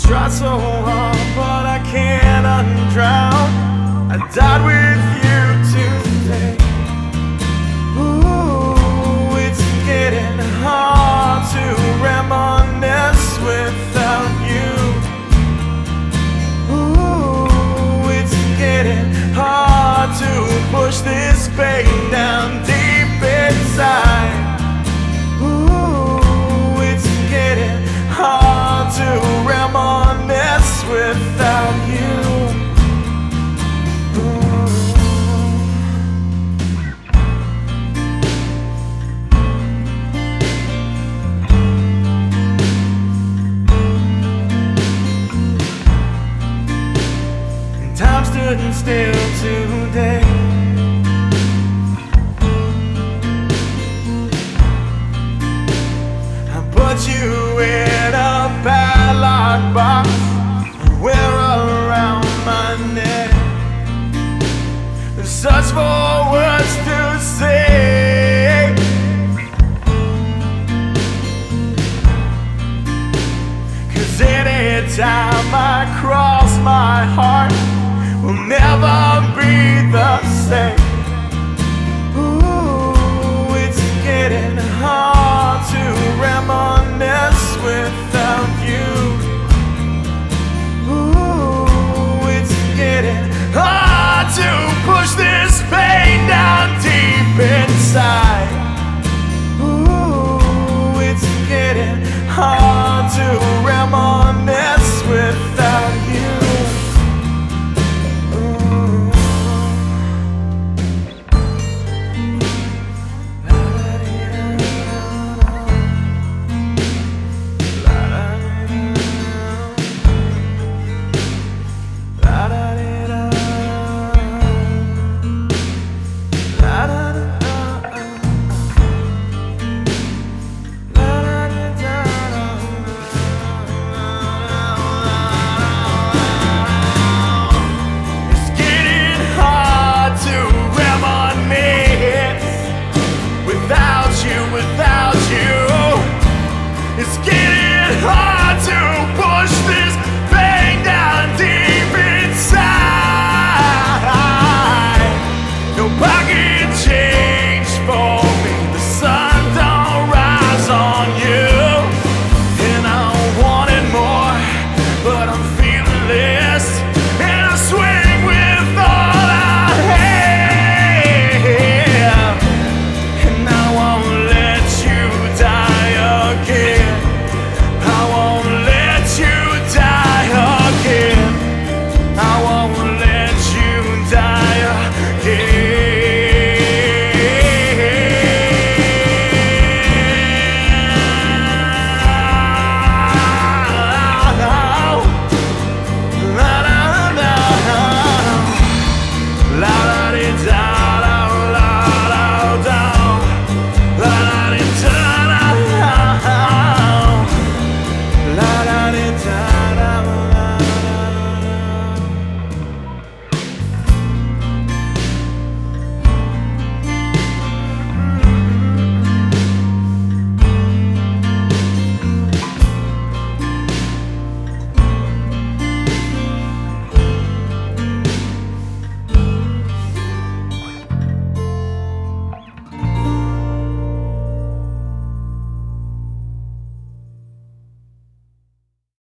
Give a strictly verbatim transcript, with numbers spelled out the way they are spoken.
Tried so hard, but I can't undrown. I died with you today. Ooh, it's getting hard to reminisce without you. Ooh, it's getting hard to push this pain down deep inside. Ooh, it's getting hard to reminisce without you. And time stood still today. I put you in a padlock box, wear around my neck. Search for words to say, 'cause anytime I cross my heart will never be the